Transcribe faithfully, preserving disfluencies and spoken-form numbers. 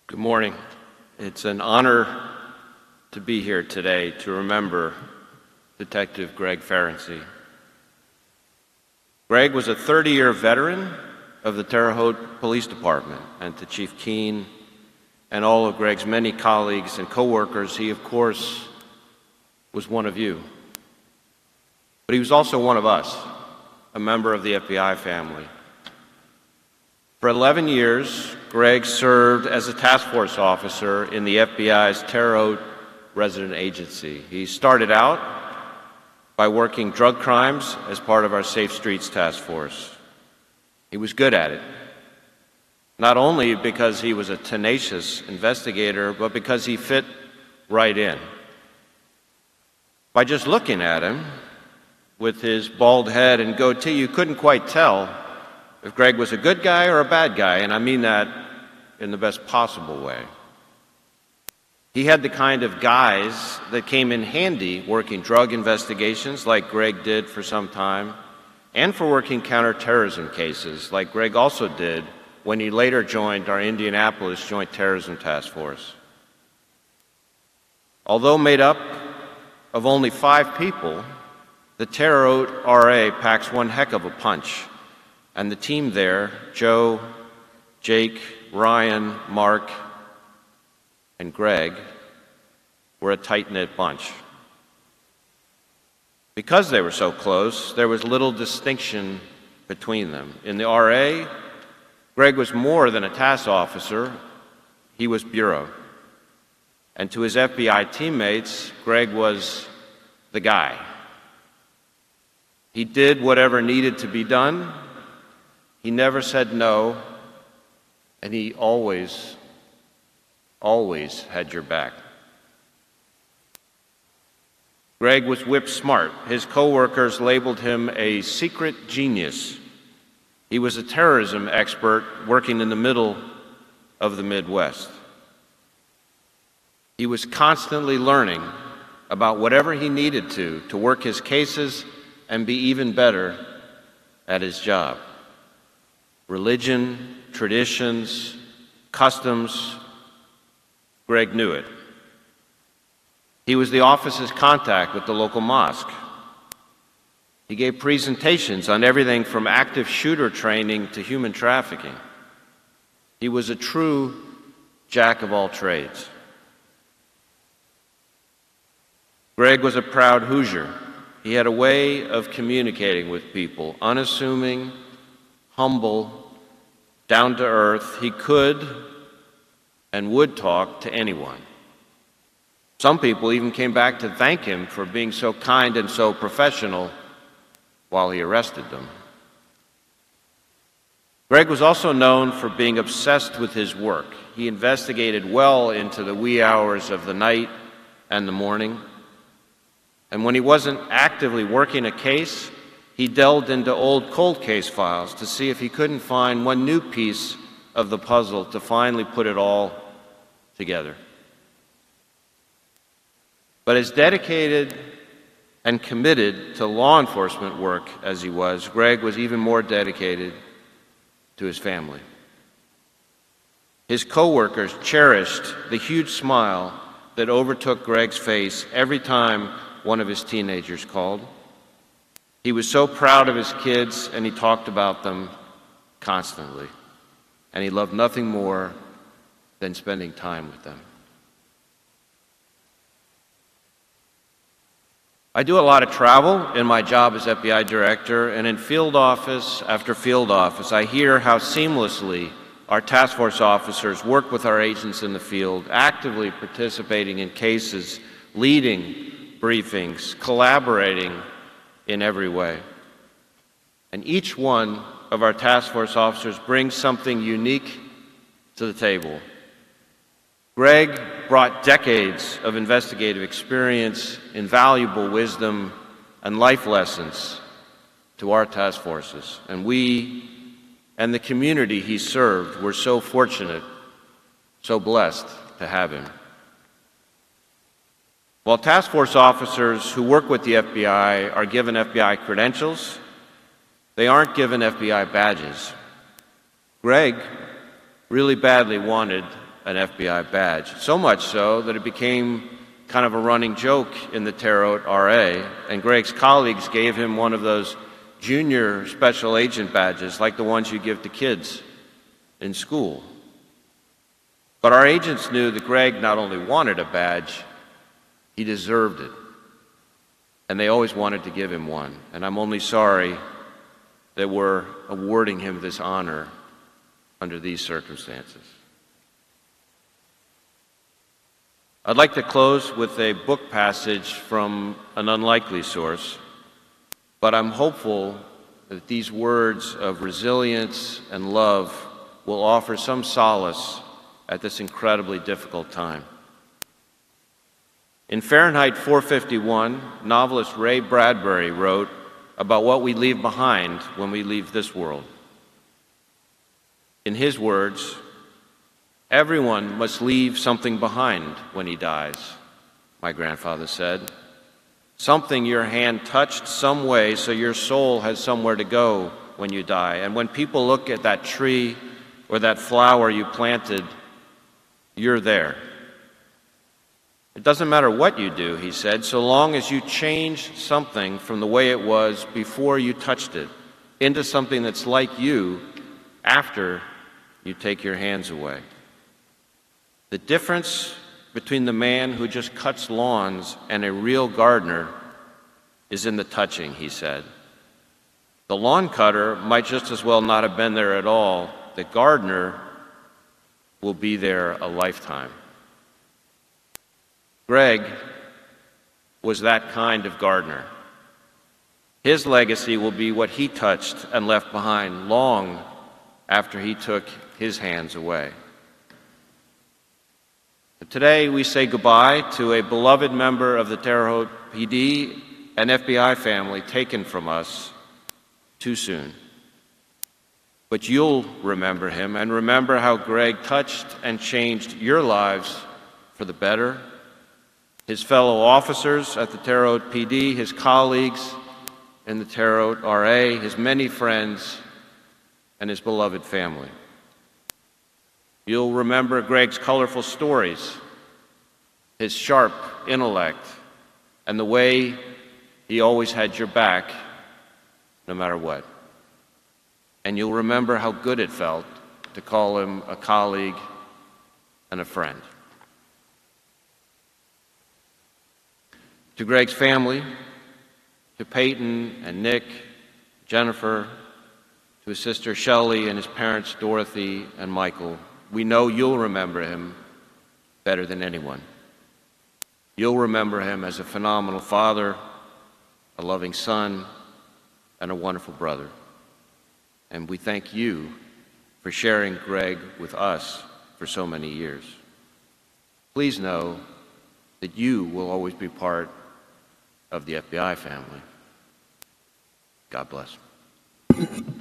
Good morning. It's an honor to be here today to remember Detective Greg Ferenczi. Greg was a thirty-year veteran of the Terre Haute Police Department, and to Chief Keene and all of Greg's many colleagues and co-workers, he, of course, was one of you. But he was also one of us, a member of the F B I family. For eleven years, Greg served as a task force officer in the F B I's Terre Haute resident agency. He started out by working drug crimes as part of our Safe Streets task force. He was good at it, not only because he was a tenacious investigator, but because he fit right in. By just looking at him, with his bald head and goatee, you couldn't quite tell if Greg was a good guy or a bad guy, and I mean that in the best possible way. He had the kind of guys that came in handy working drug investigations like Greg did for some time, and for working counterterrorism cases like Greg also did when he later joined our Indianapolis Joint Terrorism Task Force. Although made up of only five people, the Terre Haute R A packs one heck of a punch. And the team there, Joe, Jake, Ryan, Mark, and Greg, were a tight-knit bunch. Because they were so close, there was little distinction between them. In the R A, Greg was more than a task officer, he was bureau. And to his F B I teammates, Greg was the guy. He did whatever needed to be done. He never said no, and he always, always had your back. Greg was whip smart. His co-workers labeled him a secret genius. He was a terrorism expert working in the middle of the Midwest. He was constantly learning about whatever he needed to to work his cases and be even better at his job. Religion, traditions, customs, Greg knew it. He was the office's contact with the local mosque. He gave presentations on everything from active shooter training to human trafficking. He was a true jack of all trades. Greg was a proud Hoosier. He had a way of communicating with people, unassuming, humble, down to earth. He could and would talk to anyone. Some people even came back to thank him for being so kind and so professional while he arrested them. Greg was also known for being obsessed with his work. He investigated well into the wee hours of the night and the morning. And when he wasn't actively working a case, he delved into old cold case files to see if he couldn't find one new piece of the puzzle to finally put it all together. But as dedicated and committed to law enforcement work as he was, Greg was even more dedicated to his family. His co-workers cherished the huge smile that overtook Greg's face every time one of his teenagers called. He was so proud of his kids, and he talked about them constantly. And he loved nothing more than spending time with them. I do a lot of travel in my job as F B I director, and in field office after field office, I hear how seamlessly our task force officers work with our agents in the field, actively participating in cases, leading briefings, collaborating in every way. And each one of our task force officers brings something unique to the table. Greg brought decades of investigative experience, invaluable wisdom, and life lessons to our task forces. And we and the community he served were so fortunate, so blessed to have him. While task force officers who work with the F B I are given F B I credentials, they aren't given F B I badges. Greg really badly wanted an F B I badge, so much so that it became kind of a running joke in the Terre Haute R A, and Greg's colleagues gave him one of those junior special agent badges, like the ones you give to kids in school. But our agents knew that Greg not only wanted a badge, he deserved it. And they always wanted to give him one. And I'm only sorry that we're awarding him this honor under these circumstances. I'd like to close with a book passage from an unlikely source, but I'm hopeful that these words of resilience and love will offer some solace at this incredibly difficult time. In Fahrenheit four fifty-one, novelist Ray Bradbury wrote about what we leave behind when we leave this world. In his words, "Everyone must leave something behind when he dies," my grandfather said. "Something your hand touched some way so your soul has somewhere to go when you die. And when people look at that tree or that flower you planted, you're there. It doesn't matter what you do," he said, "so long as you change something from the way it was before you touched it into something that's like you after you take your hands away." The difference between the man who just cuts lawns and a real gardener is in the touching, he said. The lawn cutter might just as well not have been there at all. The gardener will be there a lifetime. Greg was that kind of gardener. His legacy will be what he touched and left behind long after he took his hands away. Today we say goodbye to a beloved member of the Terre Haute P D and F B I family taken from us too soon. But you'll remember him, and remember how Greg touched and changed your lives for the better. His fellow officers at the Terre Haute P D, his colleagues in the Terre Haute R A, his many friends, and his beloved family. You'll remember Greg's colorful stories, his sharp intellect, and the way he always had your back, no matter what. And you'll remember how good it felt to call him a colleague and a friend. To Greg's family, to Peyton and Nick, Jennifer, to his sister Shelley and his parents Dorothy and Michael, we know you'll remember him better than anyone. You'll remember him as a phenomenal father, a loving son, and a wonderful brother. And we thank you for sharing Greg with us for so many years. Please know that you will always be part of the F B I family. God bless.